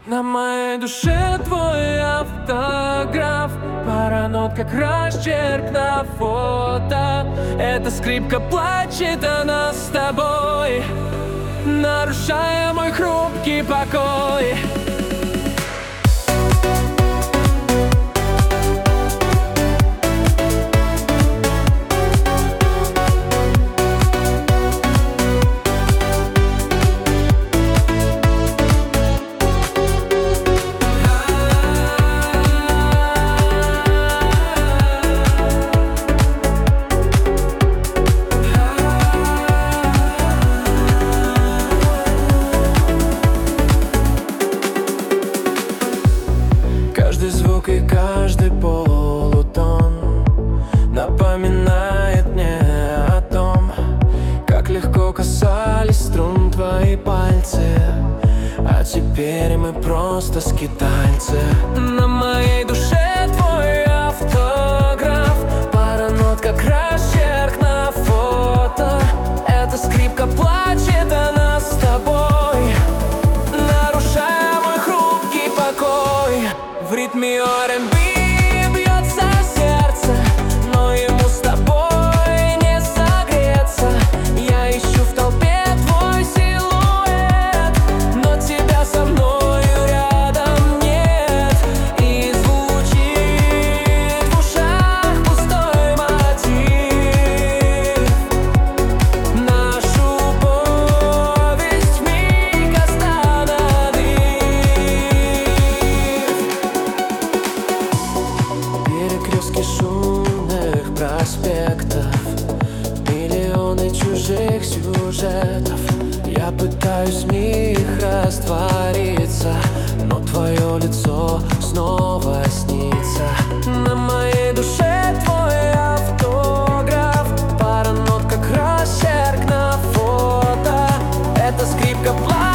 На моей душе твой автограф, пара нот, как росчерк на фото. Эта скрипка плачет о нас с тобой, нарушая мой хрупкий покой. Каждый звук и каждый полутон напоминает мне о том, как легко касались струн твои пальцы, а теперь мы просто скитальцы. На моей душе твой автограф, пара нот, как росчерк на фото. Эта скрипка плачет о нас с тобой, нарушая мой хрупкий покой. В ритме R&B бьется сердце, но ему с тобой не согреться. Я ищу в толпе твой силуэт, но тебя со мною рядом нет. И звучит в ушах пустой мотив. Нашу повесть вмиг остановив. Перекрестки шумных проспектов, миллионы чужих сюжетов. Я пытаюсь в них раствориться, но твое лицо снова снится. На моей душе твой автограф, пара нот, как росчерк на фото. Эта скрипка плачет